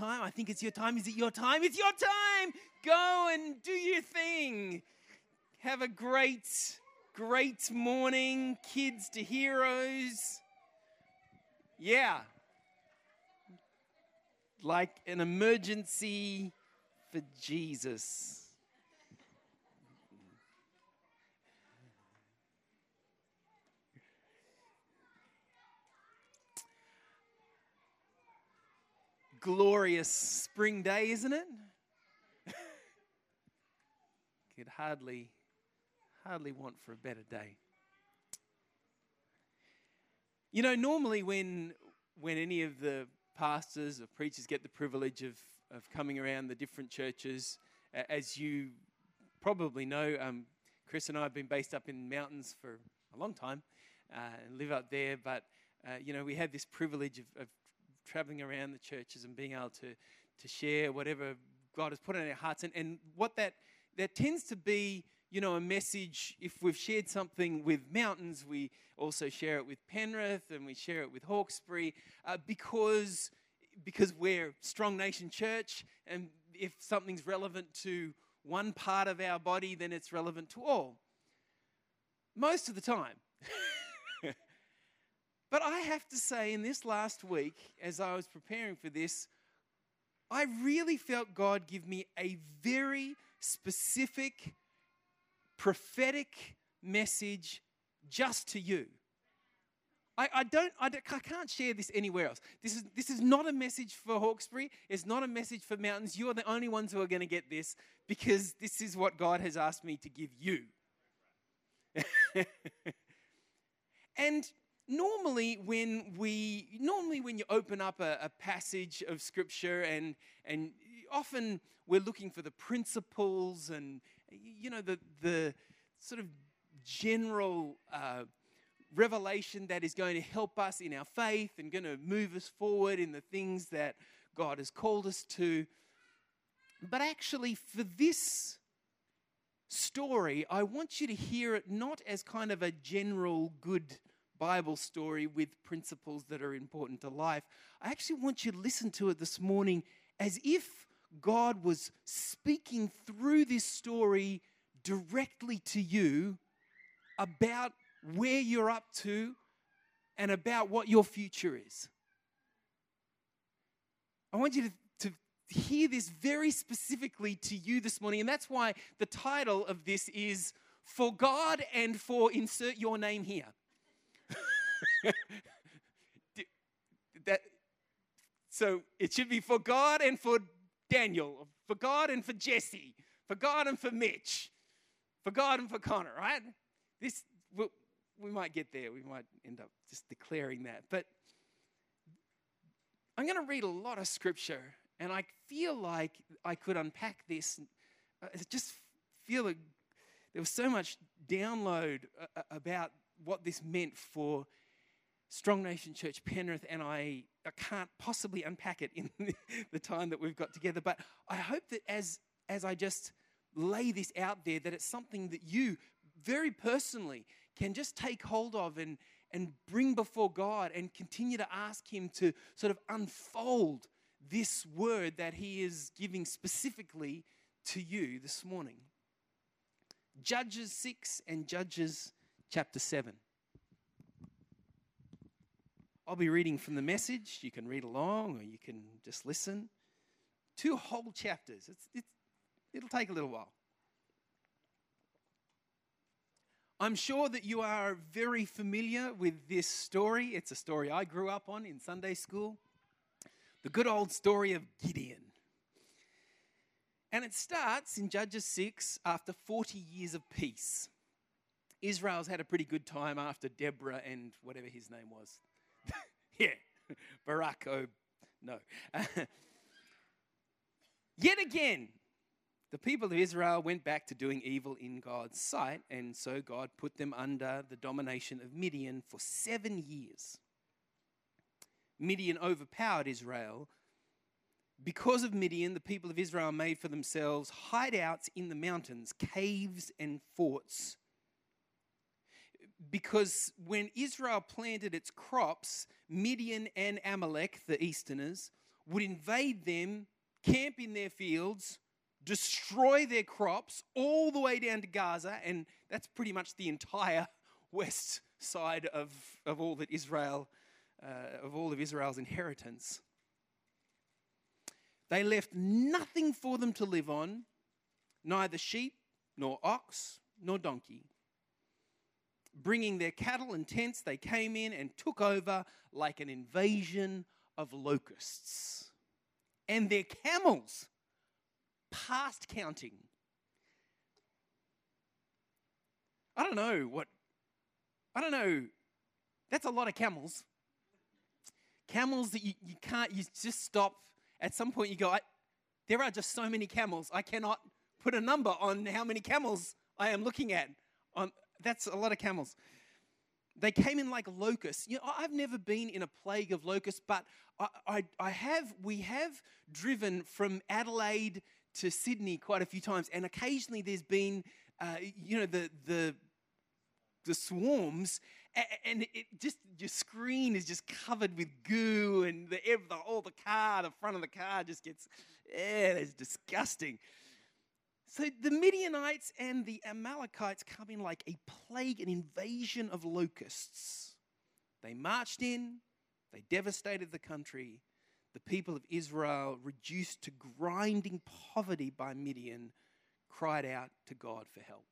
time? I think it's your time. Is it your time? It's your time. Go and do your thing. Have a great morning, kids to heroes. Yeah. Like an emergency for Jesus. Glorious spring day, isn't it? Could hardly want for a better day. You know, normally when any of the pastors or preachers get the privilege of coming around the different churches, as you probably know, Chris and I have been based up in mountains for a long time and live up there, but we have this privilege of traveling around the churches and being able to share whatever God has put in our hearts. And what that tends to be, a message. If we've shared something with Mountains, we also share it with Penrith and we share it with Hawkesbury because we're Strong Nation Church, and if something's relevant to one part of our body, then it's relevant to all. Most of the time. But I have to say, in this last week, as I was preparing for this, I really felt God give me a very specific, prophetic message just to you. I can't share this anywhere else. This is not a message for Hawkesbury. It's not a message for Mountains. You're the only ones who are going to get this, because this is what God has asked me to give you. And Normally when you open up a passage of Scripture and often we're looking for the principles and the sort of general revelation that is going to help us in our faith and going to move us forward in the things that God has called us to. But actually, for this story, I want you to hear it not as kind of a general good Bible story with principles that are important to life. I actually want you to listen to it this morning as if God was speaking through this story directly to you about where you're up to and about what your future is. I want you to hear this very specifically to you this morning, and that's why the title of this is For God and for insert your name here. So it should be for God and for Daniel, for God and for Jesse, for God and for Mitch, for God and for Connor, right? We might get there. We might end up just declaring that. But I'm going to read a lot of Scripture, and I feel like I could unpack this. I just feel like there was so much download about what this meant for Strong Nation Church Penrith, and I can't possibly unpack it in the time that we've got together. But I hope that as I just lay this out there, that it's something that you very personally can just take hold of and bring before God and continue to ask Him to sort of unfold this word that He is giving specifically to you this morning. Judges 6 and Judges chapter 7. I'll be reading from the Message. You can read along or you can just listen. 2 whole chapters. It'll take a little while. I'm sure that you are very familiar with this story. It's a story I grew up on in Sunday school. The good old story of Gideon. And it starts in Judges 6 after 40 years of peace. Israel's had a pretty good time after Deborah and whatever his name was. Yeah, no. Yet again, the people of Israel went back to doing evil in God's sight, and so God put them under the domination of Midian for 7 years. Midian overpowered Israel. Because of Midian, the people of Israel made for themselves hideouts in the mountains, caves and forts. Because when Israel planted its crops, Midian and Amalek, the Easterners, would invade them, camp in their fields, destroy their crops all the way down to Gaza, and that's pretty much the entire west side of all that Israel, of all of Israel's inheritance. They left nothing for them to live on, neither sheep, nor ox, nor donkey. Bringing their cattle and tents, they came in and took over like an invasion of locusts. And their camels, past counting. I don't know. That's a lot of camels. Camels that you just stop. At some point you go, there are just so many camels. I cannot put a number on how many camels I am looking at. That's a lot of camels. They came in like locusts. You know, I've never been in a plague of locusts, but we have driven from Adelaide to Sydney quite a few times, and occasionally there's been, the swarms, and your screen is just covered with goo, and the front of the car just gets, it's disgusting. So the Midianites and the Amalekites come in like a plague, an invasion of locusts. They marched in, they devastated the country. The people of Israel, reduced to grinding poverty by Midian, cried out to God for help.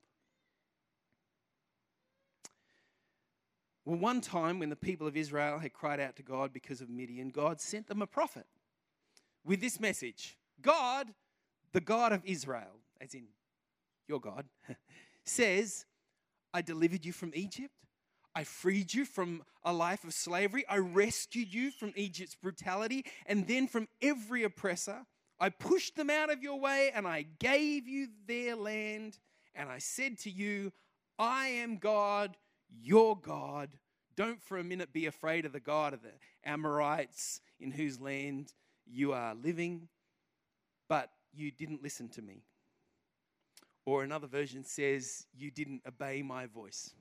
Well, one time when the people of Israel had cried out to God because of Midian, God sent them a prophet with this message. God, the God of Israel, as in your God, says, I delivered you from Egypt. I freed you from a life of slavery. I rescued you from Egypt's brutality and then from every oppressor. I pushed them out of your way and I gave you their land. And I said to you, I am God, your God. Don't for a minute be afraid of the God of the Amorites in whose land you are living. But you didn't listen to me. Or another version says, you didn't obey my voice.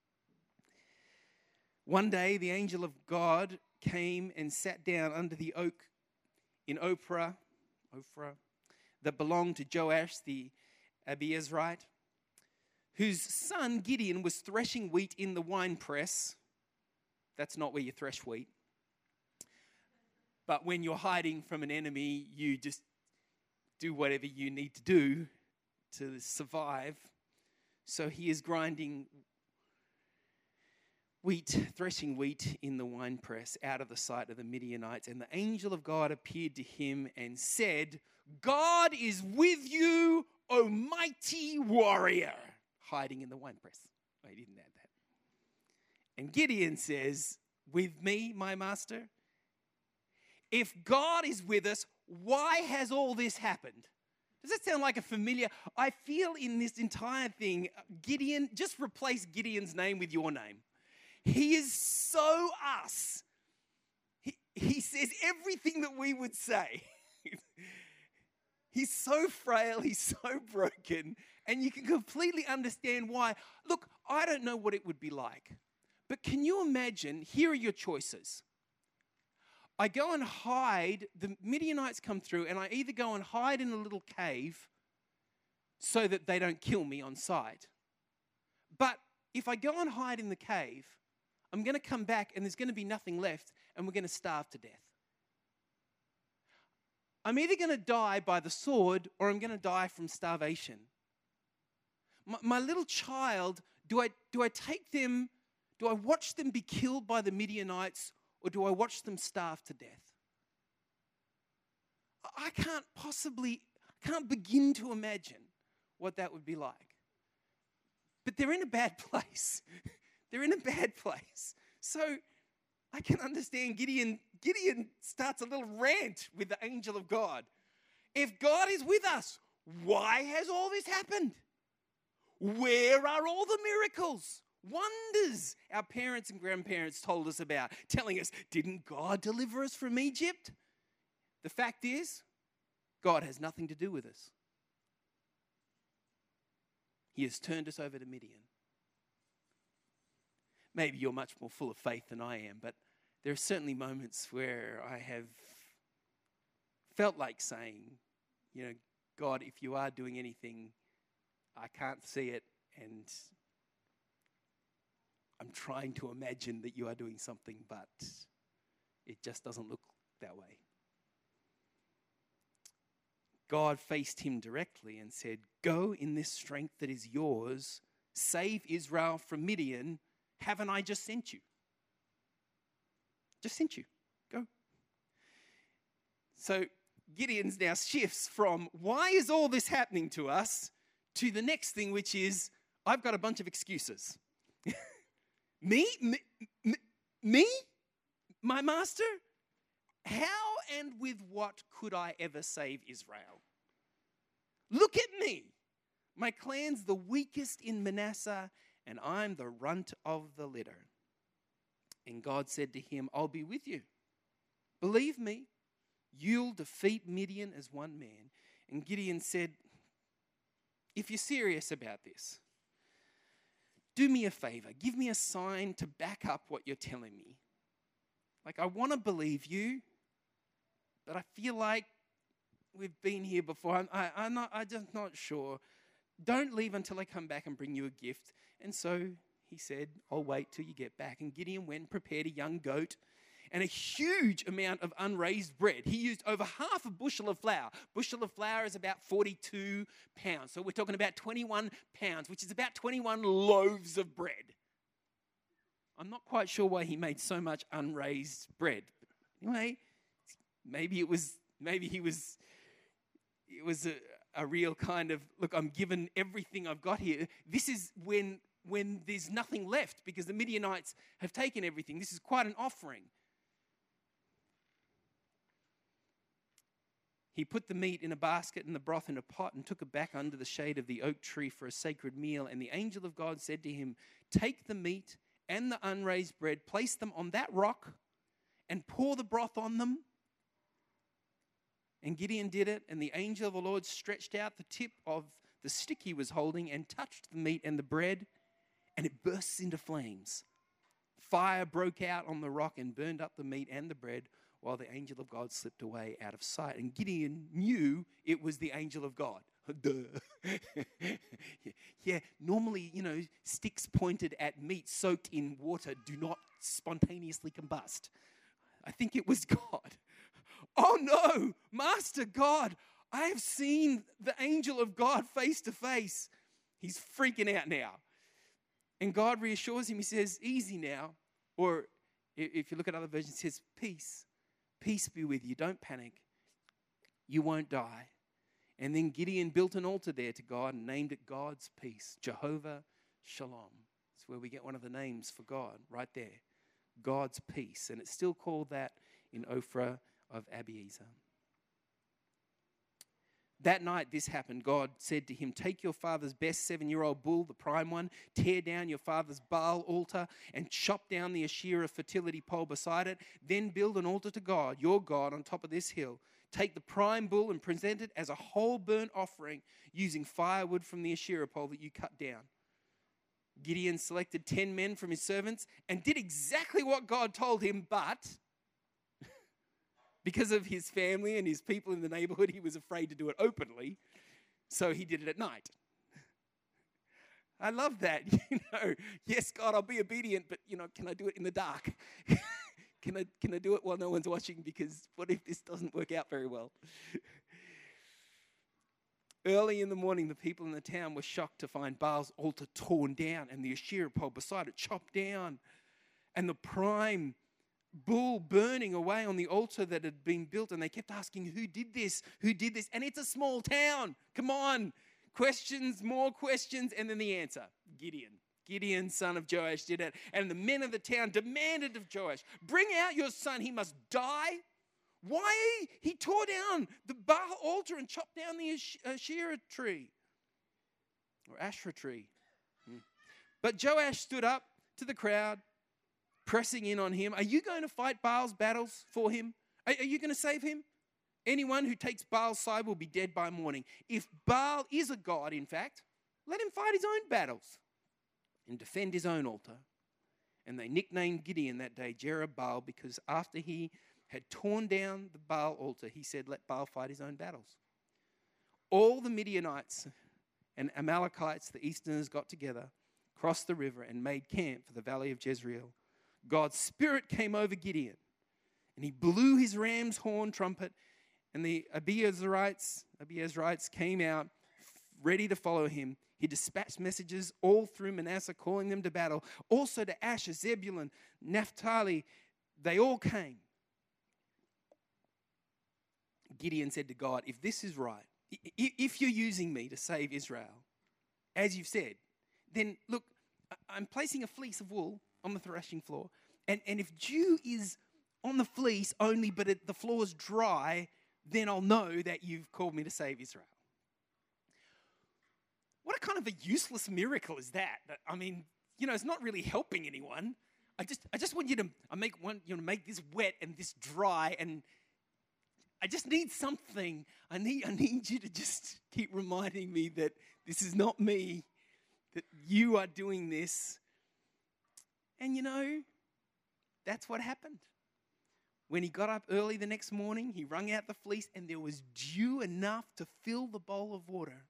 One day, the angel of God came and sat down under the oak in Ophrah, that belonged to Joash the Abiezrite, whose son Gideon was threshing wheat in the winepress. That's not where you thresh wheat. But when you're hiding from an enemy, you just do whatever you need to do to survive. So he is threshing wheat in the winepress out of the sight of the Midianites. And the angel of God appeared to him and said, God is with you, O mighty warrior. Hiding in the winepress. Oh, he didn't add that. And Gideon says, with me, my master? If God is with us, why has all this happened? Does that sound like a familiar? I feel in this entire thing, Gideon, just replace Gideon's name with your name. He is so us. He says everything that we would say. He's so frail, he's so broken, and you can completely understand why. Look, I don't know what it would be like, but can you imagine, here are your choices. I go and hide, the Midianites come through, and I either go and hide in a little cave so that they don't kill me on sight. But if I go and hide in the cave, I'm going to come back and there's going to be nothing left and we're going to starve to death. I'm either going to die by the sword or I'm going to die from starvation. My little child, do I take them, do I watch them be killed by the Midianites or do I watch them starve to death? I can't begin to imagine what that would be like. But they're in a bad place. They're in a bad place. So I can understand Gideon starts a little rant with the angel of God. If God is with us, why has all this happened? Where are all the miracles, wonders our parents and grandparents told us about, telling us, didn't God deliver us from Egypt? The fact is, God has nothing to do with us. He has turned us over to Midian. Maybe you're much more full of faith than I am, but there are certainly moments where I have felt like saying, God, if you are doing anything, I can't see it, and I'm trying to imagine that you are doing something, but it just doesn't look that way. God faced him directly and said, go in this strength that is yours, save Israel from Midian. Haven't I just sent you? Just sent you. Go. So Gideon's now shifts from, why is all this happening to us, to the next thing, which is, I've got a bunch of excuses. Me? My master? How and with what could I ever save Israel? Look at me. My clan's the weakest in Manasseh, and I'm the runt of the litter. And God said to him, I'll be with you. Believe me, you'll defeat Midian as one man. And Gideon said, if you're serious about this, do me a favor. Give me a sign to back up what you're telling me. Like, I want to believe you, but I feel like we've been here before. I'm just not sure. Don't leave until I come back and bring you a gift. And so he said, I'll wait till you get back. And Gideon went and prepared a young goat and a huge amount of unraised bread. He used over half a bushel of flour. Bushel of flour is about 42 pounds. So we're talking about 21 pounds, which is about 21 loaves of bread. I'm not quite sure why he made so much unraised bread. Anyway, maybe it was a real kind of, look, I'm given everything I've got here. This is when there's nothing left because the Midianites have taken everything. This is quite an offering. He put the meat in a basket and the broth in a pot and took it back under the shade of the oak tree for a sacred meal. And the angel of God said to him, take the meat and the unraised bread, place them on that rock and pour the broth on them. And Gideon did it, and the angel of the Lord stretched out the tip of the stick he was holding and touched the meat and the bread, and it bursts into flames. Fire broke out on the rock and burned up the meat and the bread, while the angel of God slipped away out of sight. And Gideon knew it was the angel of God. Duh. Yeah, normally, sticks pointed at meat soaked in water do not spontaneously combust. I think it was God. Oh no, Master God, I have seen the angel of God face to face. He's freaking out now. And God reassures him. He says, easy now. Or if you look at other versions, it says, peace. Peace be with you. Don't panic. You won't die. And then Gideon built an altar there to God and named it God's peace, Jehovah Shalom. That's where we get one of the names for God, right there. God's peace. And it's still called that in Ophrah of Abiezer. That night this happened. God said to him, take your father's best 7-year-old bull, the prime one, tear down your father's Baal altar and chop down the Asherah fertility pole beside it. Then build an altar to God, your God, on top of this hill. Take the prime bull and present it as a whole burnt offering using firewood from the Asherah pole that you cut down. Gideon selected 10 men from his servants and did exactly what God told him, but because of his family and his people in the neighborhood, he was afraid to do it openly, so he did it at night. I love that. Yes, God, I'll be obedient, but, can I do it in the dark? Can I do it while no one's watching? Because what if this doesn't work out very well? Early in the morning, the people in the town were shocked to find Baal's altar torn down and the Asherah pole beside it chopped down, and the prime bull burning away on the altar that had been built. And they kept asking, who did this? Who did this? And it's a small town. Come on. Questions, more questions. And then the answer, Gideon. Gideon, son of Joash, did it. And the men of the town demanded of Joash, bring out your son. He must die. Why? He tore down the Baal altar and chopped down the Asherah tree. Or Asherah tree. But Joash stood up to the crowd, pressing in on him. Are you going to fight Baal's battles for him? Are you going to save him? Anyone who takes Baal's side will be dead by morning. If Baal is a god, in fact, let him fight his own battles and defend his own altar. And they nicknamed Gideon that day Jerubbaal, because after he had torn down the Baal altar, he said, let Baal fight his own battles. All the Midianites and Amalekites, the Easterners, got together, crossed the river, and made camp for the valley of Jezreel. God's Spirit came over Gideon, and he blew his ram's horn trumpet, and the Abiezrites came out ready to follow him. He dispatched messages all through Manasseh, calling them to battle. Also to Asher, Zebulun, Naphtali, they all came. Gideon said to God, if this is right, if you're using me to save Israel, as you've said, then look, I'm placing a fleece of wool on the threshing floor, and if dew is on the fleece only, but the floor's dry, then I'll know that you've called me to save Israel. What a kind of a useless miracle is that? I mean, it's not really helping anyone. I just want you to make this wet and this dry, and I just need something. I need you to just keep reminding me that this is not me, that you are doing this. And that's what happened. When he got up early the next morning, he wrung out the fleece, and there was dew enough to fill the bowl of water.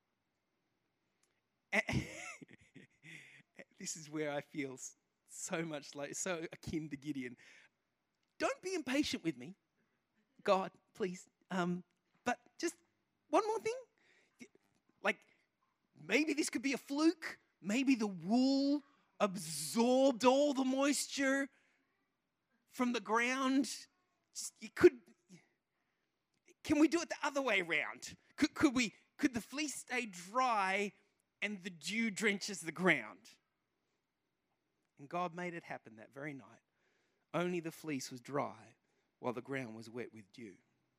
This is where I feel so akin to Gideon. Don't be impatient with me, God, please. But just one more thing. Like, maybe this could be a fluke. Maybe the wool absorbed all the moisture from the ground. Can we do it the other way around? Could the fleece stay dry and the dew drenches the ground? And God made it happen that very night. Only the fleece was dry while the ground was wet with dew.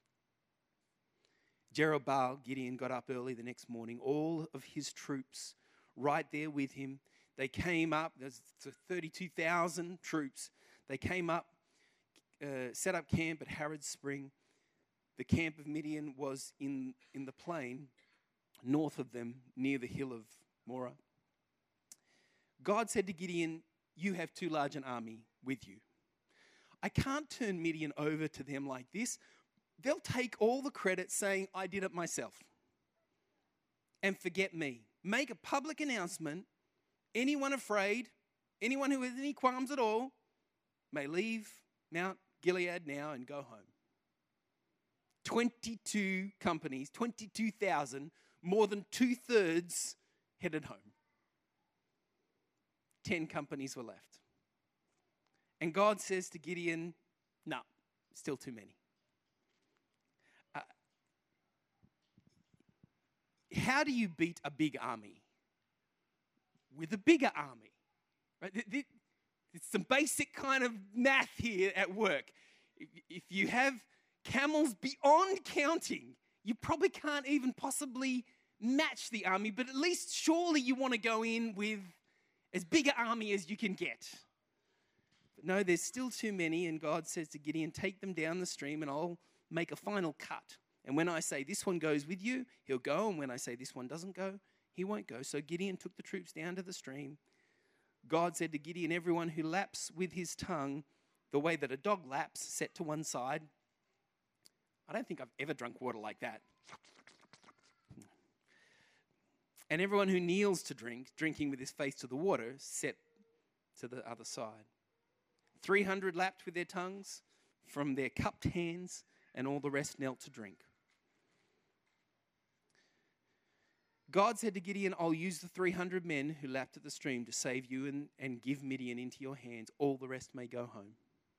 Jerubbaal, Gideon, got up early the next morning. All of his troops right there with him. They came up. There's 32,000 troops. They came up, set up camp at Harrod's Spring. The camp of Midian was in the plain north of them, near the hill of Moreh. God said to Gideon, you have too large an army with you. I can't turn Midian over to them like this. They'll take all the credit saying, I did it myself, and forget me. Make a public announcement. Anyone afraid, anyone who has any qualms at all, may leave Mount Gilead now and go home. 22 companies, 22,000, more than 2/3 headed home. 10 companies were left. And God says to Gideon, no, still too many. How do you beat a big army? With a bigger army. Right? It's some basic kind of math here at work. If you have camels beyond counting, you probably can't even possibly match the army, but at least surely you want to go in with as big an army as you can get. But no, there's still too many, and God says to Gideon, take them down the stream and I'll make a final cut. And when I say this one goes with you, he'll go, and when I say this one doesn't go, he won't go. So Gideon took the troops down to the stream. God said to Gideon, everyone who laps with his tongue the way that a dog laps, set to one side. I don't think I've ever drunk water like that. And everyone who kneels to drink, drinking with his face to the water, set to the other side. 300 lapped with their tongues from their cupped hands, and all the rest knelt to drink. God said to Gideon, I'll use the 300 men who lapped at the stream to save you and give Midian into your hands. All the rest may go home.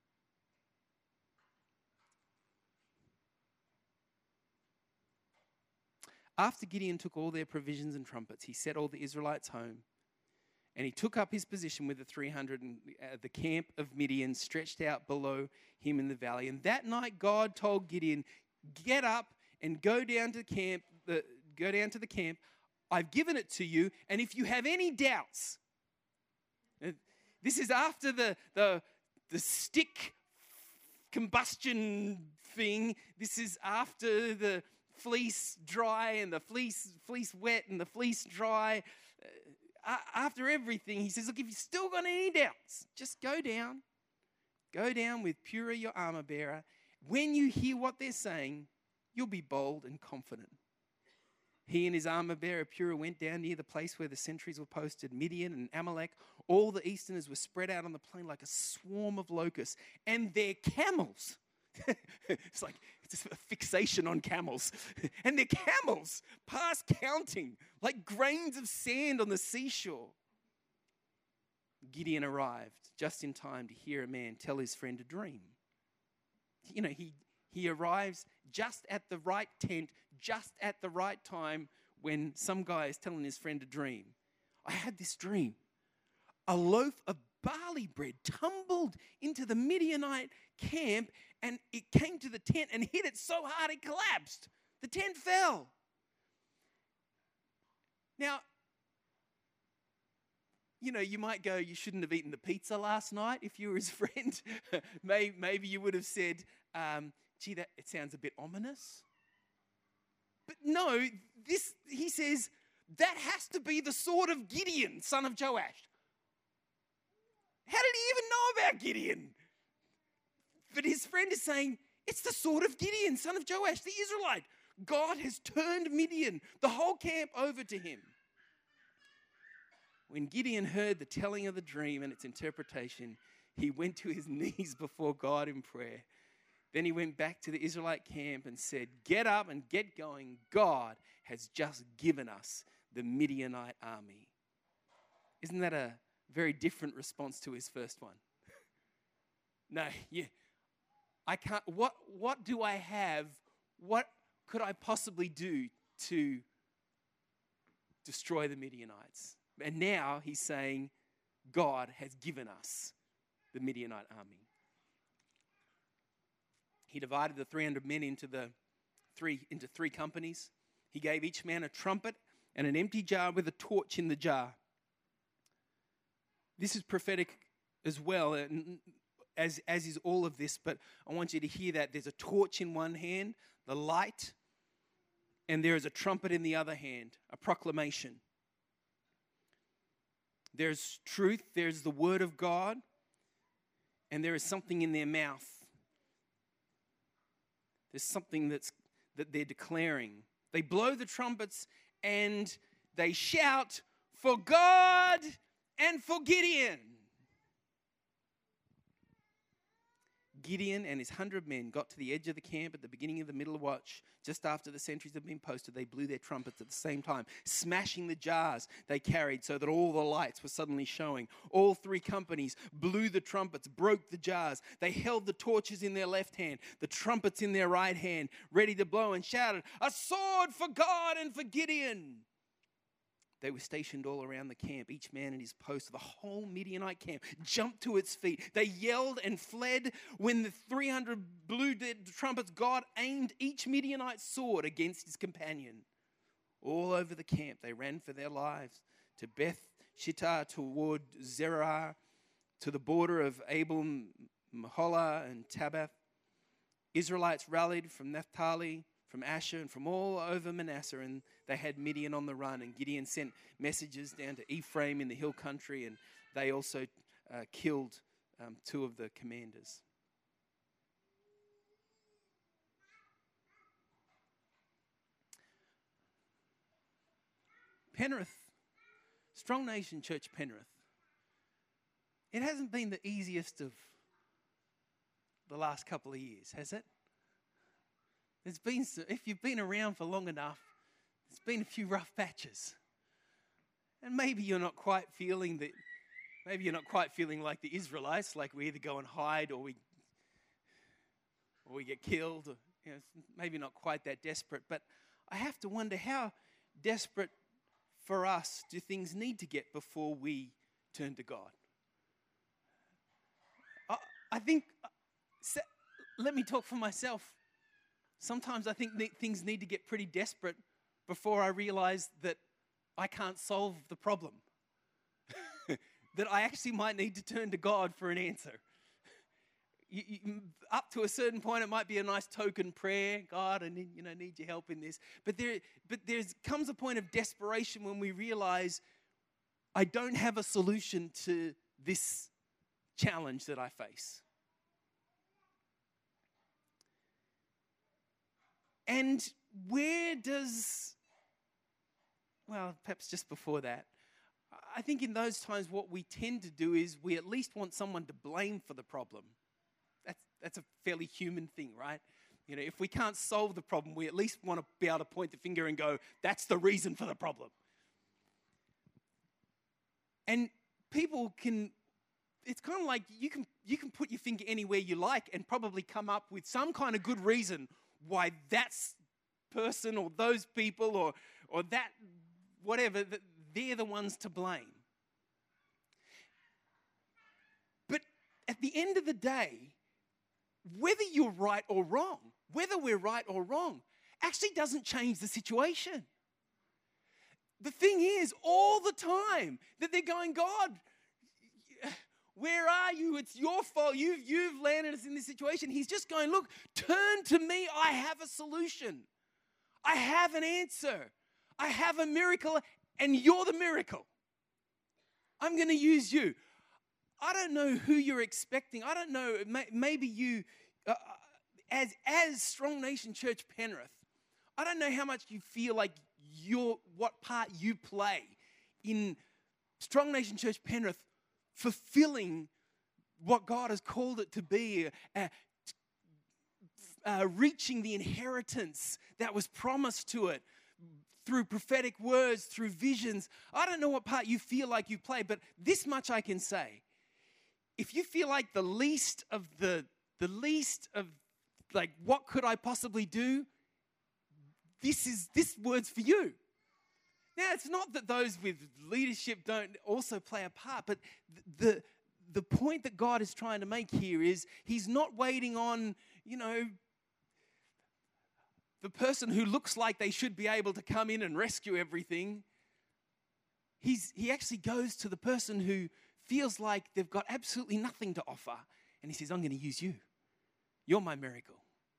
After Gideon took all their provisions and trumpets, he set all the Israelites home, and he took up his position with the 300 in the camp of Midian stretched out below him in the valley. And that night God told Gideon, get up and go down to the camp. I've given it to you, and if you have any doubts, this is after the stick combustion thing. This is after the fleece dry and the fleece wet and the fleece dry. After everything, he says, look, if you've still got any doubts, just go down with Purah, your armor bearer, When you hear what they're saying, you'll be bold and confident. He and his armor bearer Purah went down near the place where the sentries were posted. Midian and Amalek, all the Easterners were spread out on the plain like a swarm of locusts, and their camels. It's like it's a fixation on camels. And their camels, past counting, like grains of sand on the seashore. Gideon arrived just in time to hear a man tell his friend a dream. You know, he arrives just at the right tent, just at the right time when some guy is telling his friend a dream. I had this dream. A loaf of barley bread tumbled into the Midianite camp, and it came to the tent and hit it so hard it collapsed. The tent fell. Now, you know, you might go, you shouldn't have eaten the pizza last night if you were his friend. Maybe you would have said, gee, it sounds a bit ominous. But no, he says, that has to be the sword of Gideon, son of Joash. How did he even know about Gideon? But his friend is saying, it's the sword of Gideon, son of Joash, the Israelite. God has turned Midian, the whole camp, over to him. When Gideon heard the telling of the dream and its interpretation, he went to his knees before God in prayer. Then he went back to the Israelite camp and said, get up and get going. God has just given us the Midianite army. Isn't that a very different response to his first one? No, yeah. I can't. What do I have? What could I possibly do to destroy the Midianites? And now he's saying, God has given us the Midianite army. He divided the 300 men into three companies. He gave each man a trumpet and an empty jar with a torch in the jar. This is prophetic as well, as is all of this, but I want you to hear that there's a torch in one hand, the light, and there is a trumpet in the other hand, a proclamation. There's truth, there's the word of God, and there is something in their mouth. There's something that they're declaring. They blow the trumpets and they shout for God and for Gideon. Gideon and his 100 men got to the edge of the camp at the beginning of the middle watch. Just after the sentries had been posted, they blew their trumpets at the same time, smashing the jars they carried so that all the lights were suddenly showing. All three companies blew the trumpets, broke the jars. They held the torches in their left hand, the trumpets in their right hand, ready to blow, and shouted, "A sword for God and for Gideon!" They were stationed all around the camp, each man at his post. The whole Midianite camp jumped to its feet. They yelled and fled. When the 300 blew their trumpets, God aimed each Midianite sword against his companion. All over the camp, they ran for their lives to Beth Shittah, toward Zerah, to the border of Abel Meholah and Tabbath. Israelites rallied from Naphtali, from Asher, and from all over Manasseh, and they had Midian on the run. And Gideon sent messages down to Ephraim in the hill country, and they also killed two of the commanders. Penrith, Strong Nation Church Penrith. It hasn't been the easiest of the last couple of years, has it? There's been, if you've been around for long enough, there's been a few rough patches. And maybe you're not quite feeling like the Israelites, like we either go and hide or we get killed. Or, it's maybe not quite that desperate. But I have to wonder, how desperate for us do things need to get before we turn to God? I think, let me talk for myself. Sometimes I think things need to get pretty desperate before I realize that I can't solve the problem. That I actually might need to turn to God for an answer. Up to a certain point, it might be a nice token prayer. God, I need your help in this. But there comes a point of desperation when we realize I don't have a solution to this challenge that I face. And perhaps just before that, I think in those times what we tend to do is we at least want someone to blame for the problem. That's a fairly human thing, right? You know, if we can't solve the problem, we at least want to be able to point the finger and go, that's the reason for the problem. And people can, it's kind of like you can put your finger anywhere you like and probably come up with some kind of good reason why that person or those people or that whatever, they're the ones to blame. But at the end of the day, whether you're right or wrong, whether we're right or wrong, actually doesn't change the situation. The thing is, all the time that they're going, God, where are you? It's your fault. You've landed us in this situation. He's just going, look, turn to me. I have a solution. I have an answer. I have a miracle, and you're the miracle. I'm going to use you. I don't know who you're expecting. I don't know. Maybe you, as Strong Nation Church Penrith, I don't know how much you feel like what part you play in Strong Nation Church Penrith fulfilling what God has called it to be, reaching the inheritance that was promised to it through prophetic words, through visions. I don't know what part you feel like you play, but this much I can say. If you feel like the least of like, what could I possibly do? This word's for you. Now, it's not that those with leadership don't also play a part, but the point that God is trying to make here is he's not waiting on, the person who looks like they should be able to come in and rescue everything. He actually goes to the person who feels like they've got absolutely nothing to offer, and he says, I'm going to use you. You're my miracle.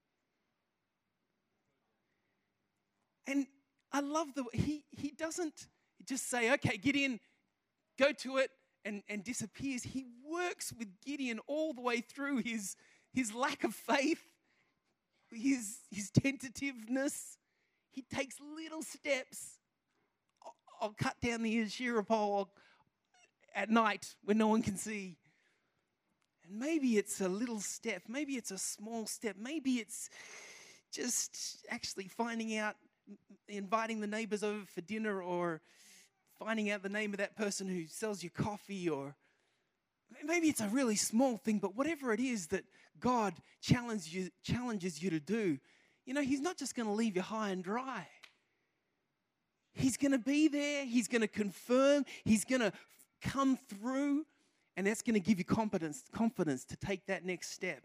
And I love he doesn't just say, okay, Gideon, go to it, and disappears. He works with Gideon all the way through his lack of faith, his tentativeness. He takes little steps. I'll cut down the Asherah pole at night when no one can see. And maybe it's a little step. Maybe it's a small step. Maybe it's just actually inviting the neighbors over for dinner, or finding out the name of that person who sells you coffee, or maybe it's a really small thing, but whatever it is that God challenges you to do, he's not just going to leave you high and dry. He's going to be there. He's going to confirm. He's going to come through, and that's going to give you confidence to take that next step,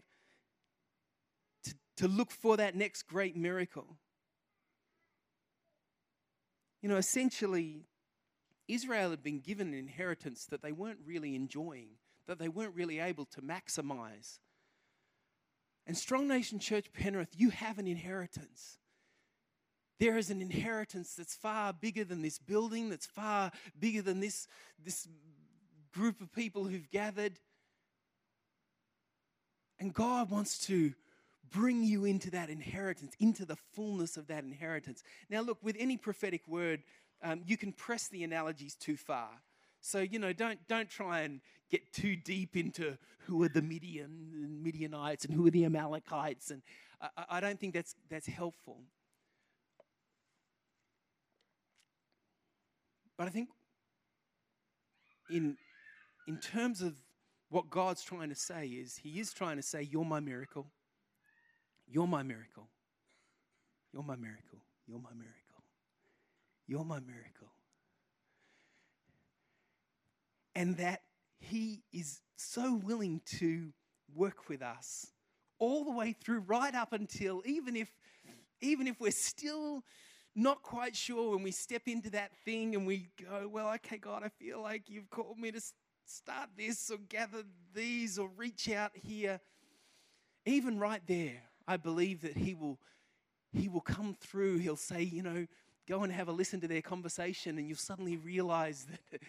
to look for that next great miracle. Essentially, Israel had been given an inheritance that they weren't really enjoying, that they weren't really able to maximize. And Strong Nation Church Penrith, you have an inheritance. There is an inheritance that's far bigger than this building, that's far bigger than this group of people who've gathered. And God wants to bring you into that inheritance, into the fullness of that inheritance. Now look, with any prophetic word, you can press the analogies too far. So, don't try and get too deep into who are the Midianites and who are the Amalekites. And I don't think that's helpful. But I think in terms of what God's trying to say is, he is trying to say, you're my miracle. You're my miracle. You're my miracle. You're my miracle. You're my miracle. And that he is so willing to work with us all the way through, right up until, even if we're still not quite sure, when we step into that thing and we go, well, okay, God, I feel like you've called me to start this or gather these or reach out here. Even right there, I believe that he will come through. He'll say, go and have a listen to their conversation, and you'll suddenly realize that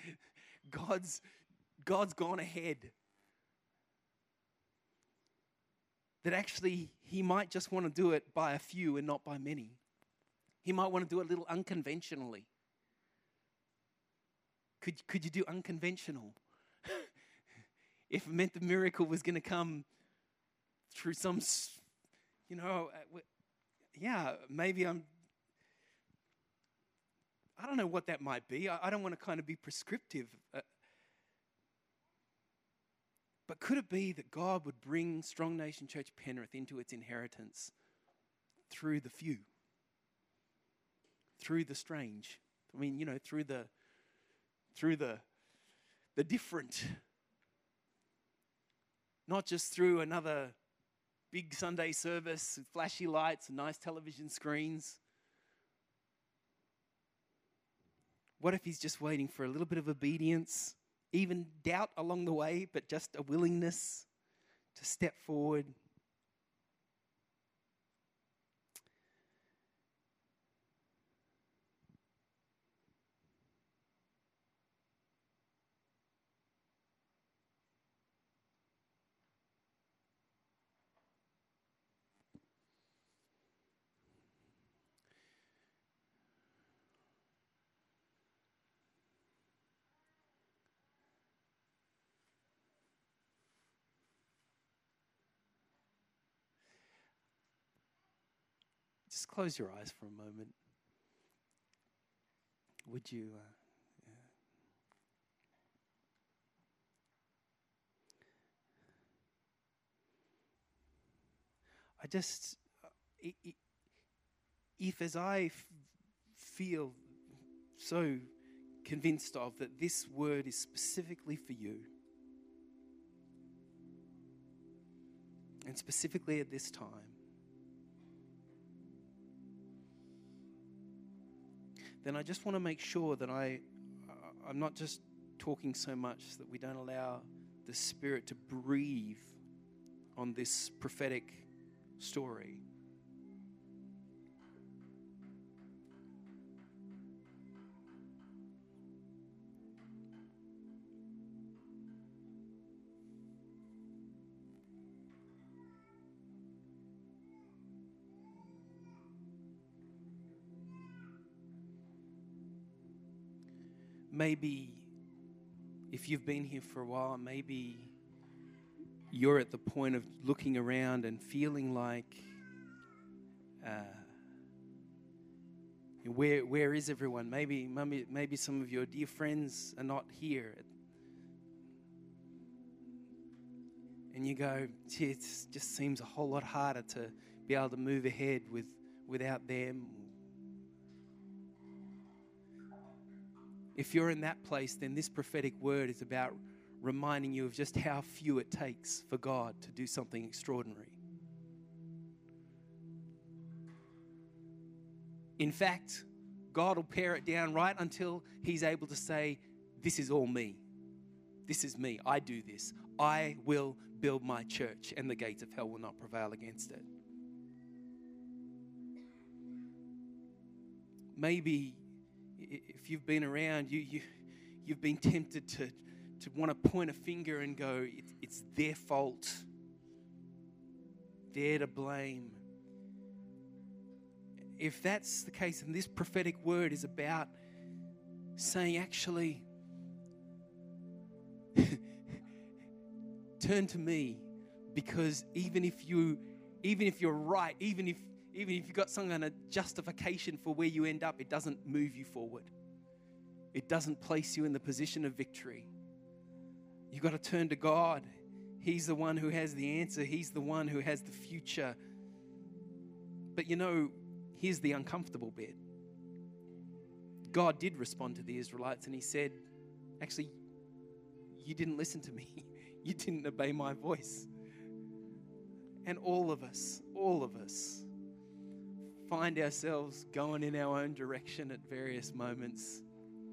God's gone ahead. that actually he might just want to do it by a few and not by many. He might want to do it a little unconventionally. Could you do unconventional? If it meant the miracle was going to come through some, maybe I don't know what that might be. I don't want to kind of be prescriptive. But could it be that God would bring Strong Nation Church Penrith into its inheritance through the few, through the strange? I mean, through the different. Not just through another big Sunday service with flashy lights and nice television screens. What if he's just waiting for a little bit of obedience, even doubt along the way, but just a willingness to step forward? Just close your eyes for a moment. Would you? I just, if as I feel so convinced of that this word is specifically for you, and specifically at this time, then I just want to make sure that I'm not just talking so much that we don't allow the Spirit to breathe on this prophetic story. Maybe if you've been here for a while, maybe you're at the point of looking around and feeling like, where is everyone? Maybe some of your dear friends are not here. And you go, gee, it just seems a whole lot harder to be able to move ahead without them. If you're in that place, then this prophetic word is about reminding you of just how few it takes for God to do something extraordinary. In fact, God will pare it down right until He's able to say, this is all me. This is me. I do this. I will build my church, and the gates of hell will not prevail against it. Maybe if you've been around, you've been tempted to want to point a finger and go, it's their fault. They're to blame. If that's the case, then this prophetic word is about saying, actually, turn to me, because even if you're right, even if you've got some kind of justification for where you end up, it doesn't move you forward. It doesn't place you in the position of victory. You've got to turn to God. He's the one who has the answer. He's the one who has the future. But here's the uncomfortable bit. God did respond to the Israelites, and He said, actually, you didn't listen to me. You didn't obey my voice. And all of us find ourselves going in our own direction at various moments,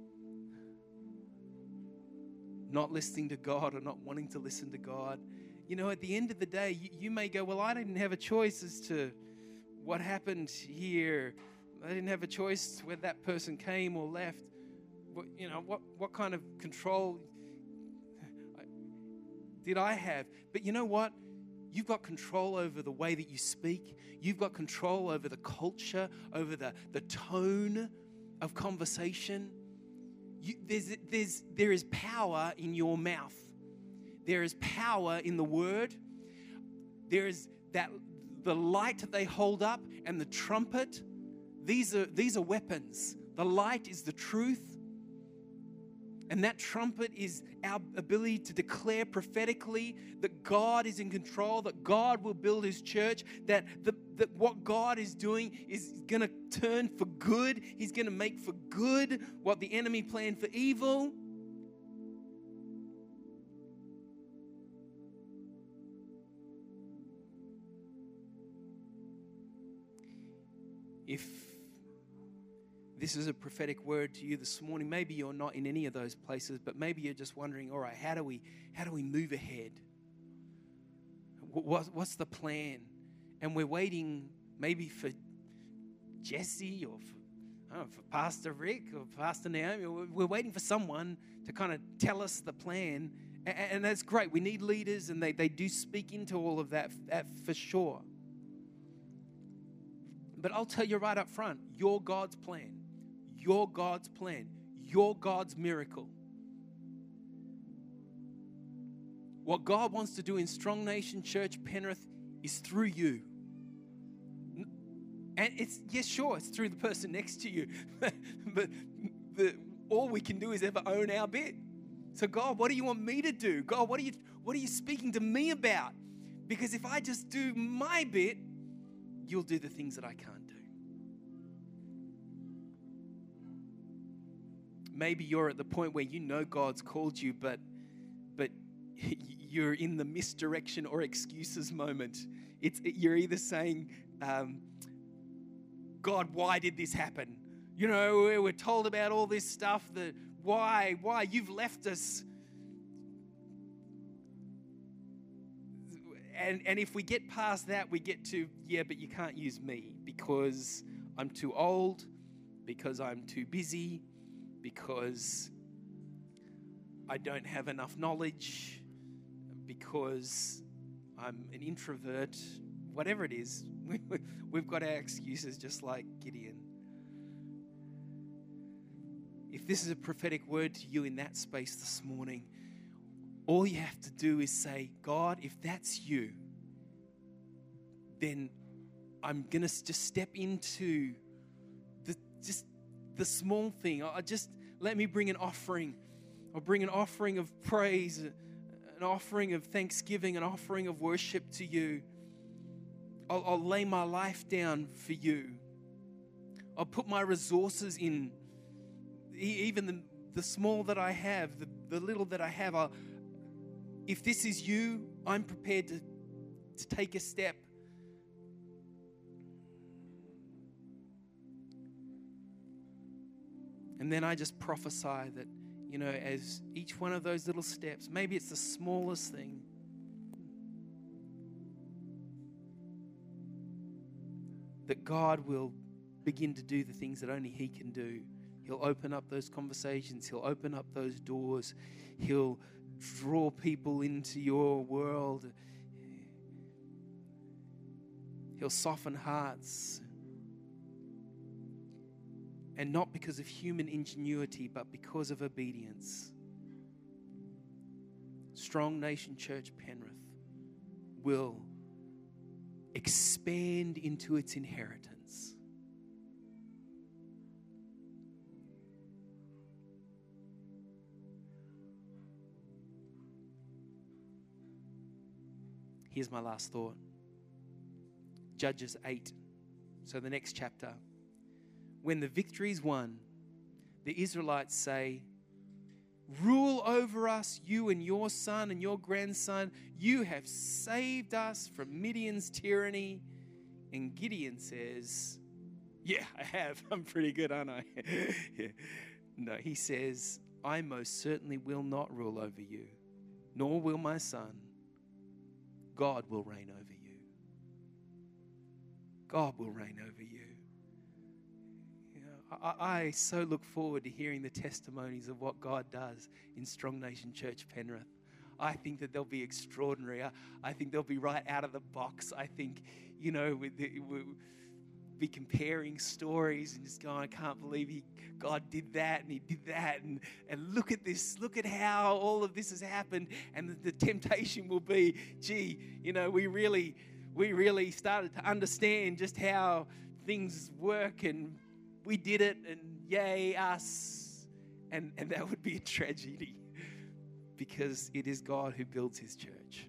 not listening to God or not wanting to listen to God. At the end of the day, you may go, well, I didn't have a choice as to what happened here. I didn't have a choice whether that person came or left. What kind of control did I have? But you know what? You've got control over the way that you speak. You've got control over the culture, over the tone of conversation. There is power in your mouth. There is power in the word. There is the light that they hold up and the trumpet. These are weapons. The light is the truth. And that trumpet is our ability to declare prophetically that God is in control, that God will build his church, that what God is doing is going to turn for good. He's going to make for good what the enemy planned for evil. If this is a prophetic word to you this morning, maybe you're not in any of those places, but maybe you're just wondering, all right, how do we move ahead? What's the plan? And we're waiting maybe for Jesse or for Pastor Rick or Pastor Naomi. We're waiting for someone to kind of tell us the plan. And that's great. We need leaders, and they do speak into all of that for sure. But I'll tell you right up front, you're God's plan. You're God's plan. You're God's miracle. What God wants to do in Strong Nation Church Penrith is through you. And it's through the person next to you. But all we can do is ever own our bit. So God, what do you want me to do? God, what are you speaking to me about? Because if I just do my bit, you'll do the things that I can't do. Maybe you're at the point where you know God's called you, but you're in the misdirection or excuses moment. You're either saying, God, why did this happen? You know, we're told about all this stuff, that why you've left us. And if we get past that, we get to, but you can't use me because I'm too old, because I'm too busy, because I don't have enough knowledge, because I'm an introvert, whatever it is. We've got our excuses just like Gideon. If this is a prophetic word to you in that space this morning, all you have to do is say, God, if that's you, then I'm going to just step into the small thing. Let me bring an offering. I'll bring an offering of praise, an offering of thanksgiving, an offering of worship to you. I'll lay my life down for you. I'll put my resources in, even the small that I have, the little that I have. If this is you, I'm prepared to take a step. And then I just prophesy that, as each one of those little steps, maybe it's the smallest thing, that God will begin to do the things that only He can do. He'll open up those conversations. He'll open up those doors. He'll draw people into your world. He'll soften hearts. And not because of human ingenuity, but because of obedience. Strong Nation Church Penrith will expand into its inheritance. Here's my last thought. Judges 8. So the next chapter. When the victory is won, the Israelites say, rule over us, you and your son and your grandson. You have saved us from Midian's tyranny. And Gideon says, yeah, I have. I'm pretty good, aren't I? Yeah. No, he says, I most certainly will not rule over you, nor will my son. God will reign over you. God will reign over you. I so look forward to hearing the testimonies of what God does in Strong Nation Church Penrith. I think that they'll be extraordinary. I think they'll be right out of the box. I think, we'll be comparing stories and just going, I can't believe God did that and he did that. And look at this. Look at how all of this has happened. And the temptation will be, we really started to understand just how things work, and we did it, and yay, us. And that would be a tragedy, because it is God who builds his church.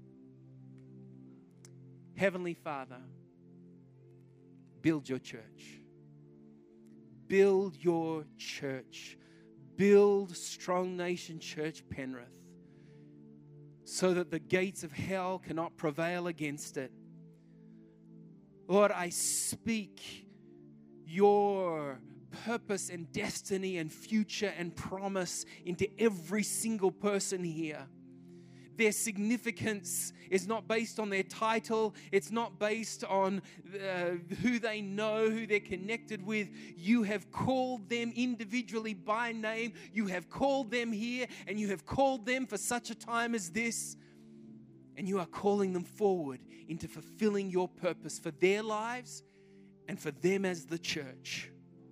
Heavenly Father, build your church. Build your church. Build Strong Nation Church Penrith, so that the gates of hell cannot prevail against it. Lord, I speak your purpose and destiny and future and promise into every single person here. Their significance is not based on their title. It's not based on who they know, who they're connected with. You have called them individually by name. You have called them here, and you have called them for such a time as this. And you are calling them forward into fulfilling your purpose for their lives and for them as the church.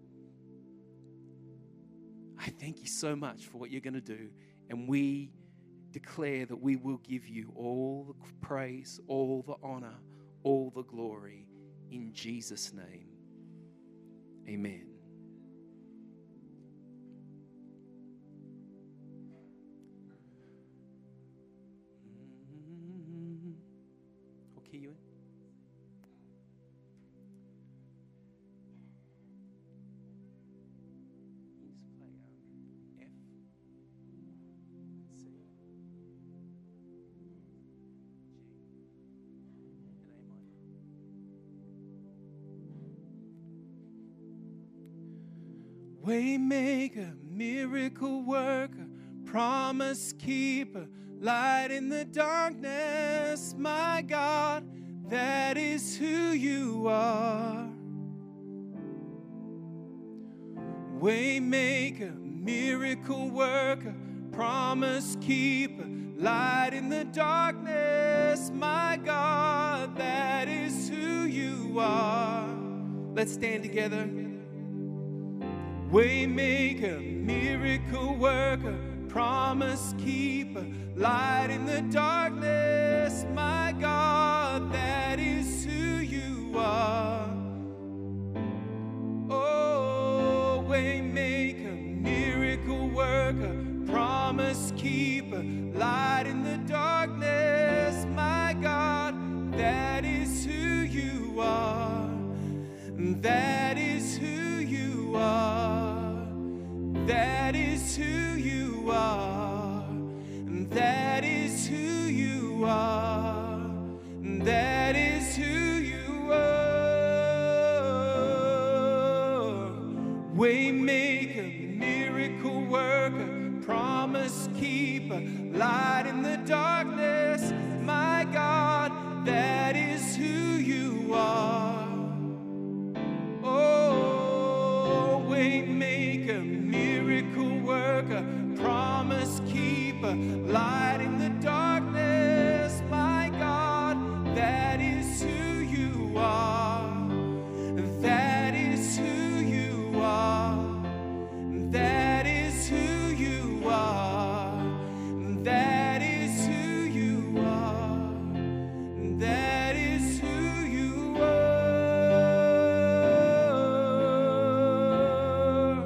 I thank you so much for what you're going to do. And we declare that we will give you all the praise, all the honor, all the glory in Jesus' name. Amen. What key you in? Waymaker, miracle worker, promise keeper, light in the darkness, my God, that is who you are. Waymaker, miracle worker, promise keeper, light in the darkness, my God, that is who you are. Let's stand together. Waymaker, miracle worker, promise keeper, light in the darkness, my God, that is who you are. Oh, waymaker, miracle worker, promise keeper, light in the darkness, my God, that is who you are. That is who you are. That is who you are. That is who you are. That is who you are. Waymaker, miracle worker, promise keeper, light in the darkness, my God, that is who you are. Oh, waymaker, miracle worker, promise keeper, light in the darkness, my God, that is who you are. That is who you are. That is who you are. That is who you are. That is who you are.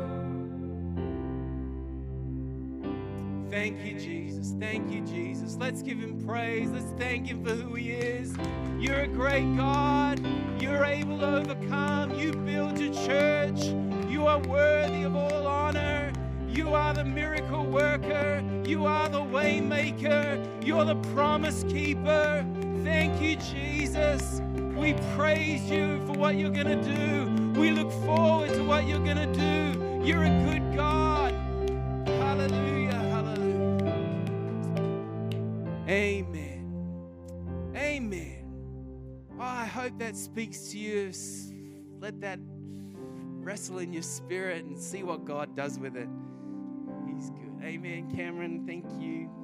Thank you, Jesus. Thank you, Jesus. Let's give him praise. Let's thank him for who he is. You're a great God. You're able to overcome. You build your church. You are worthy of all honor. You are the miracle worker. You are the way maker. You're the promise keeper. Thank you, Jesus. We praise you for what you're going to do. We look forward to what you're going to do. You're a good God. Hallelujah. Hallelujah. Amen. Amen. Oh, I hope that speaks to you. Let that wrestle in your spirit and see what God does with it. He's good. Amen. Cameron, thank you.